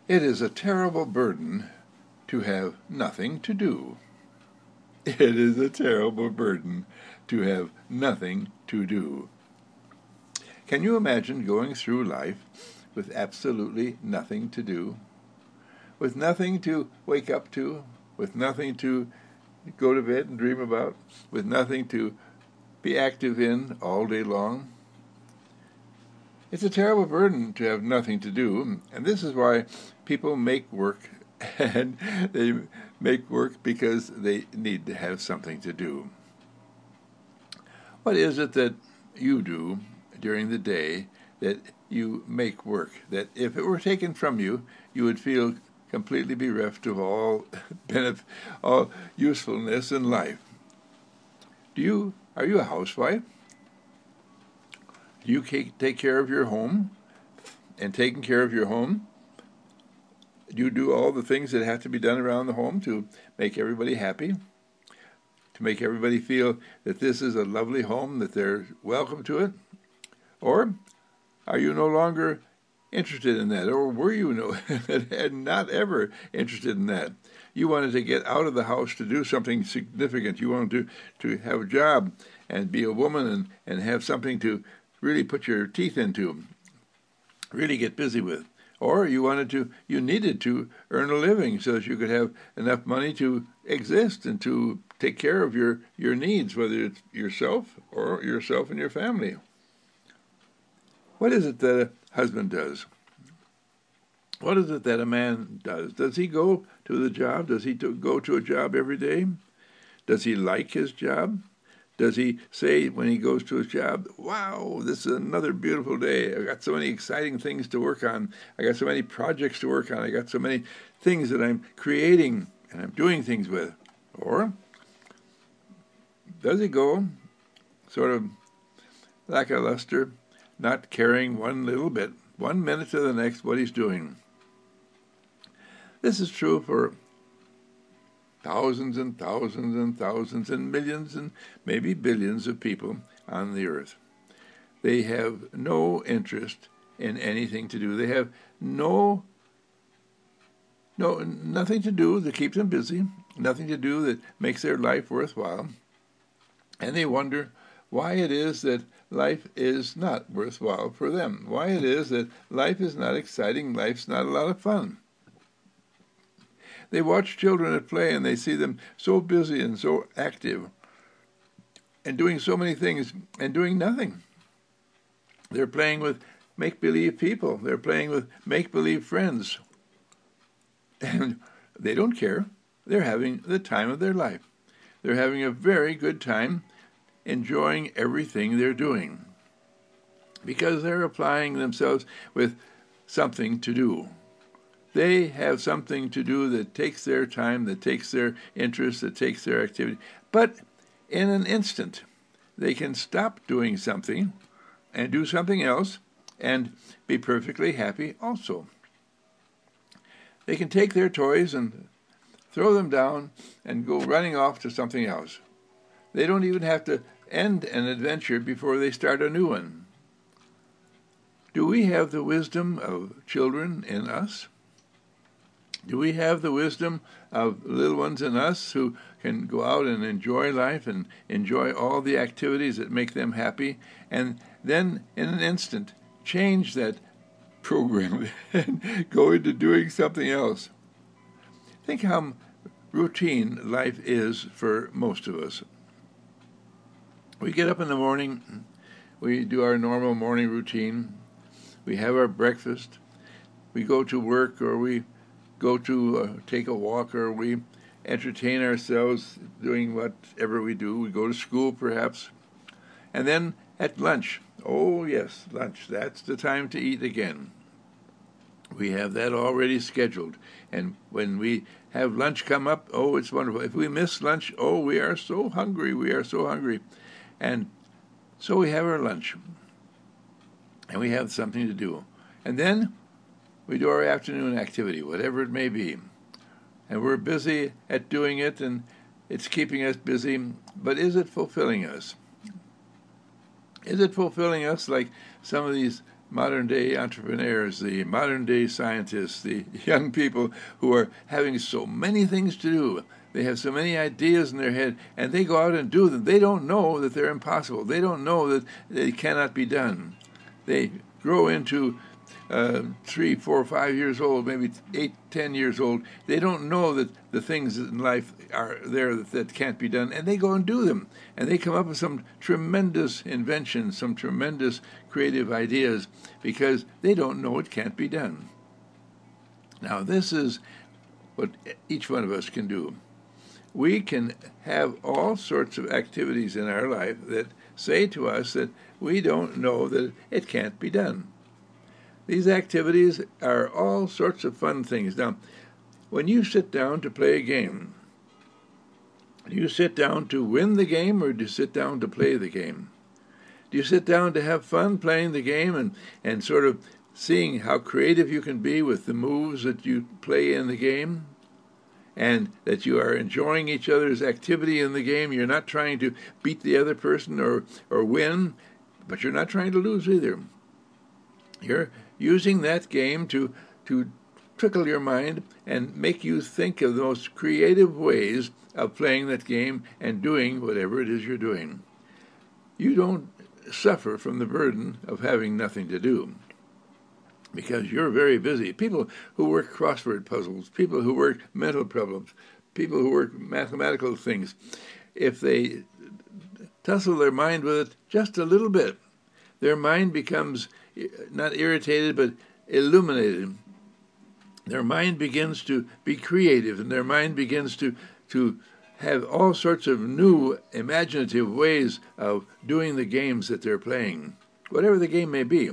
It is a terrible burden to have nothing to do. It is a terrible burden to have nothing to do. Can you imagine going through life with absolutely nothing to do? With nothing to wake up to, with nothing to go to bed and dream about, with nothing to be active in all day long? It's a terrible burden to have nothing to do, and this is why people make work, and they make work because they need to have something to do. What is it that you do during the day that you make work, that if it were taken from you, you would feel completely bereft of all benefit, all usefulness in life? Are you a housewife? Do you take care of your home? And taking care of your home, do you do all the things that have to be done around the home to make everybody happy? To make everybody feel that this is a lovely home, that they're welcome to it? Or are you no longer interested in that? Or were you not ever interested in that? You wanted to get out of the house to do something significant. You wanted to have a job and be a woman and have something to really put your teeth into, really get busy with. Or you needed to earn a living so that you could have enough money to exist and to take care of your needs, whether it's yourself or yourself and your family. What is it that a husband does? What is it that a man does? Does he go to the job? Does he go to a job every day? Does he like his job? Does he say when he goes to his job, wow, this is another beautiful day. I got so many exciting things to work on. I got so many projects to work on. I got so many things that I'm creating and I'm doing things with. Or does he go sort of lackluster, not caring one little bit, 1 minute to the next, what he's doing? This is true for thousands and thousands and thousands and millions and maybe billions of people on the earth. They have no interest in anything to do. They have nothing to do that keeps them busy, nothing to do that makes their life worthwhile. And they wonder why it is that life is not worthwhile for them, why it is that life is not exciting, life's not a lot of fun. They watch children at play and they see them so busy and so active and doing so many things and doing nothing. They're playing with make-believe people. They're playing with make-believe friends. And they don't care. They're having the time of their life. They're having a very good time enjoying everything they're doing because they're applying themselves with something to do. They have something to do that takes their time, that takes their interest, that takes their activity. But in an instant, they can stop doing something and do something else and be perfectly happy also. They can take their toys and throw them down and go running off to something else. They don't even have to end an adventure before they start a new one. Do we have the wisdom of children in us? Do we have the wisdom of little ones in us who can go out and enjoy life and enjoy all the activities that make them happy, and then in an instant change that program and go into doing something else? Think how routine life is for most of us. We get up in the morning, we do our normal morning routine, we have our breakfast, we go to work, or we go to take a walk, or we entertain ourselves doing whatever we do. We go to school, perhaps. And then at lunch, oh yes, lunch, that's the time to eat again. We have that already scheduled. And when we have lunch come up, oh, it's wonderful. If we miss lunch, oh, we are so hungry, we are so hungry. And so we have our lunch, and we have something to do. And then we do our afternoon activity, whatever it may be. And we're busy at doing it, and it's keeping us busy, but is it fulfilling us? Is it fulfilling us like some of these modern-day entrepreneurs, the modern-day scientists, the young people who are having so many things to do. They have so many ideas in their head, and they go out and do them. They don't know that they're impossible. They don't know that they cannot be done. They grow into 3, 4, 5 years old, maybe 8, 10 years old. They don't know that the things in life are there that can't be done, and they go and do them. And they come up with some tremendous inventions, some tremendous creative ideas, because they don't know it can't be done. Now, this is what each one of us can do. We can have all sorts of activities in our life that say to us that we don't know that it can't be done. These activities are all sorts of fun things. Now, when you sit down to play a game, do you sit down to win the game, or do you sit down to play the game? Do you sit down to have fun playing the game and sort of seeing how creative you can be with the moves that you play in the game? And that you are enjoying each other's activity in the game. You're not trying to beat the other person or win, but you're not trying to lose either. You're using that game to trickle your mind and make you think of the most creative ways of playing that game and doing whatever it is you're doing. You don't suffer from the burden of having nothing to do, because you're very busy. People who work crossword puzzles, people who work mental problems, people who work mathematical things, if they tussle their mind with it just a little bit, their mind becomes not irritated but illuminated. Their mind begins to be creative, and their mind begins to have all sorts of new imaginative ways of doing the games that they're playing, whatever the game may be.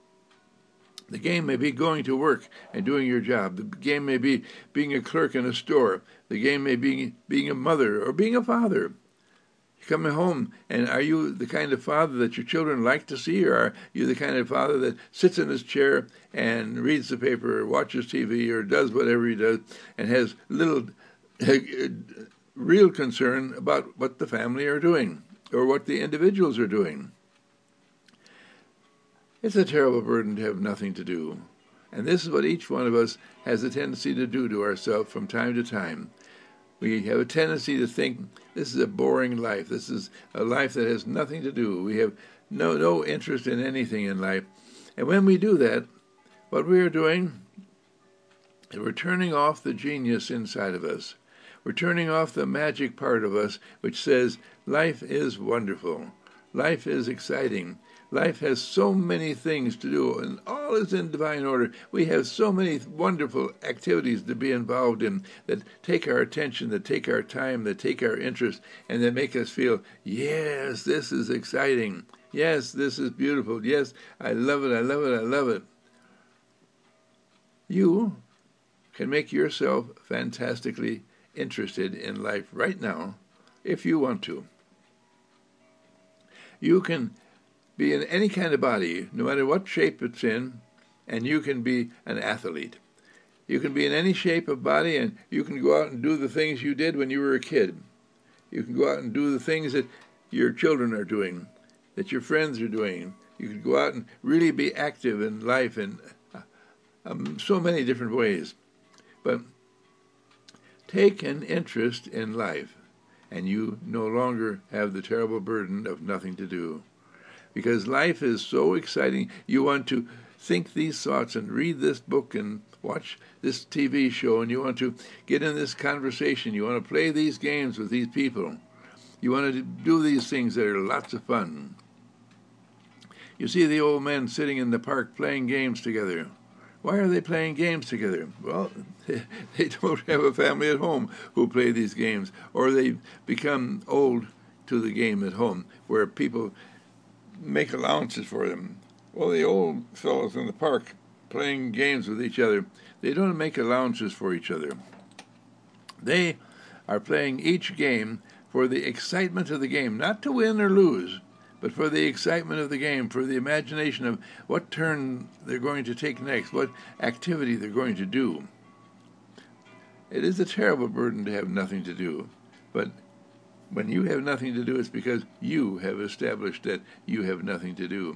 The game may be going to work and doing your job. The game may be being a clerk in a store. The game may be being a mother or being a father. You come home, and are you the kind of father that your children like to see, or are you the kind of father that sits in his chair and reads the paper or watches TV or does whatever he does and has little real concern about what the family are doing or what the individuals are doing? It's a terrible burden to have nothing to do. And this is what each one of us has a tendency to do to ourselves from time to time. We have a tendency to think, this is a boring life. This is a life that has nothing to do. We have no interest in anything in life. And when we do that, what we are doing is we're turning off the genius inside of us. We're turning off the magic part of us which says, life is wonderful. Life is exciting. Life has so many things to do, and all is in divine order. We have so many wonderful activities to be involved in that take our attention, that take our time, that take our interest, and that make us feel, yes, this is exciting. Yes, this is beautiful. Yes, I love it, I love it, I love it. You can make yourself fantastically interested in life right now if you want to. You can be in any kind of body, no matter what shape it's in, and you can be an athlete. You can be in any shape of body, and you can go out and do the things you did when you were a kid. You can go out and do the things that your children are doing, that your friends are doing. You can go out and really be active in life in so many different ways. But take an interest in life, and you no longer have the terrible burden of nothing to do. Because life is so exciting, you want to think these thoughts and read this book and watch this TV show, and you want to get in this conversation. You want to play these games with these people. You want to do these things that are lots of fun. You see the old men sitting in the park playing games together. Why are they playing games together? Well, they don't have a family at home who play these games, or they become old to the game at home, where people make allowances for them. Well, the old fellows in the park playing games with each other, they don't make allowances for each other. They are playing each game for the excitement of the game, not to win or lose, but for the excitement of the game, for the imagination of what turn they're going to take next, what activity they're going to do. It is a terrible burden to have nothing to do, but when you have nothing to do, it's because you have established that you have nothing to do.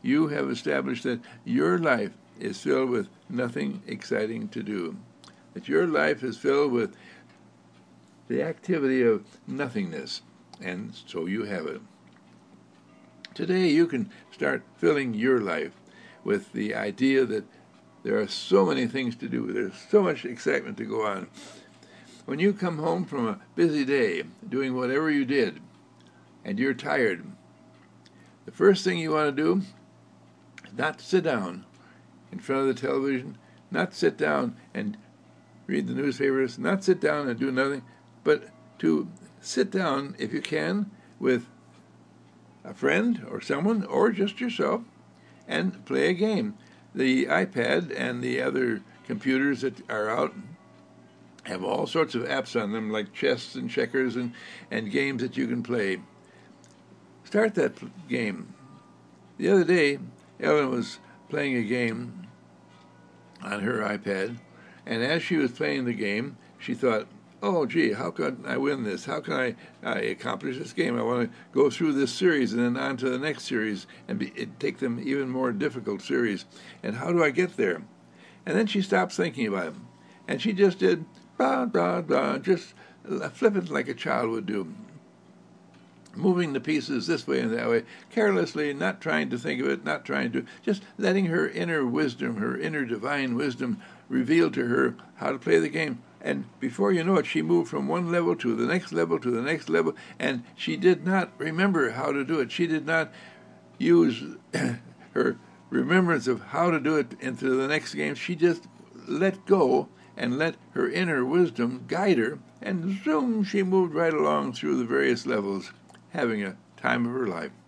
you have established that your life is filled with nothing exciting to do, that your life is filled with the activity of nothingness, and so you have it. Today you can start filling your life with the idea that there are so many things to do, there's so much excitement to go on. When you come home from a busy day, doing whatever you did, and you're tired, the first thing you want to do is not sit down in front of the television, not sit down and read the newspapers, not sit down and do nothing, but to sit down, if you can, with a friend or someone, or just yourself, and play a game. The iPad and the other computers that are out have all sorts of apps on them, like chess and checkers and games that you can play. Start that game. The other day, Ellen was playing a game on her iPad, and as she was playing the game, she thought, oh, gee, how can I win this? How can I accomplish this game? I want to go through this series and then on to the next series and take them even more difficult series. And how do I get there? And then she stopped thinking about it. And she just did, blah, blah, blah, just flippant like a child would do. Moving the pieces this way and that way, carelessly, not trying to think of it, not trying to, just letting her inner wisdom, her inner divine wisdom, reveal to her how to play the game. And before you know it, she moved from one level to the next level to the next level, and she did not remember how to do it. She did not use her remembrance of how to do it into the next game. She just let go and let her inner wisdom guide her, and zoom, she moved right along through the various levels, having a time of her life.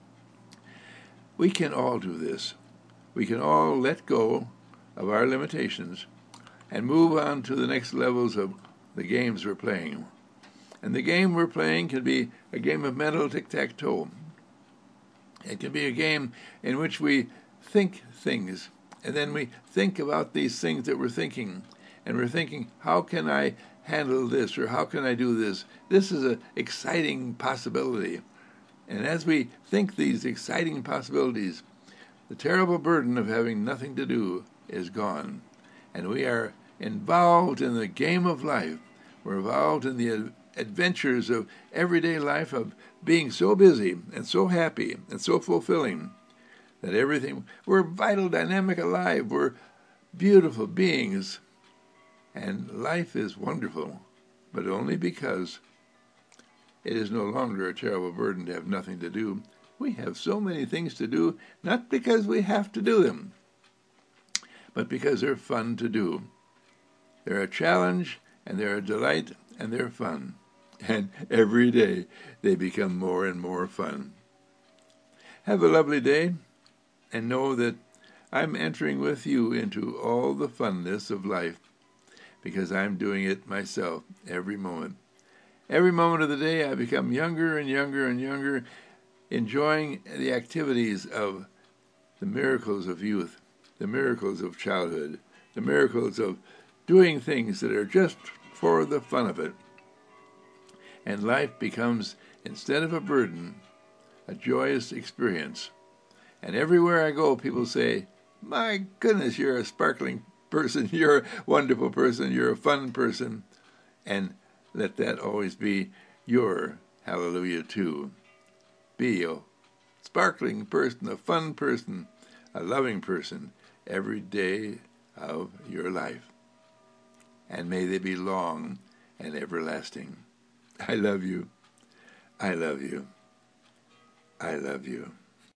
We can all do this. We can all let go of our limitations and move on to the next levels of the games we're playing. And the game we're playing can be a game of mental tic-tac-toe. It can be a game in which we think things, and then we think about these things that we're thinking, and we're thinking, how can I handle this, or how can I do this? This is an exciting possibility. And as we think these exciting possibilities, the terrible burden of having nothing to do is gone. And we are involved in the game of life. We're involved in the adventures of everyday life, of being so busy and so happy and so fulfilling that we're vital, dynamic, alive. We're beautiful beings. And life is wonderful, but only because it is no longer a terrible burden to have nothing to do. We have so many things to do, not because we have to do them, but because they're fun to do. They're a challenge, and they're a delight, and they're fun. And every day they become more and more fun. Have a lovely day, and know that I'm entering with you into all the funness of life, because I'm doing it myself every moment. Every moment of the day I become younger and younger and younger, enjoying the activities of the miracles of youth, the miracles of childhood, the miracles of doing things that are just for the fun of it. And life becomes, instead of a burden, a joyous experience. And everywhere I go, people say, my goodness, you're a sparkling person, you're a wonderful person, you're a fun person. And let that always be your hallelujah too. Be a sparkling person, a fun person, a loving person every day of your life. And may they be long and everlasting. I love you. I love you. I love you.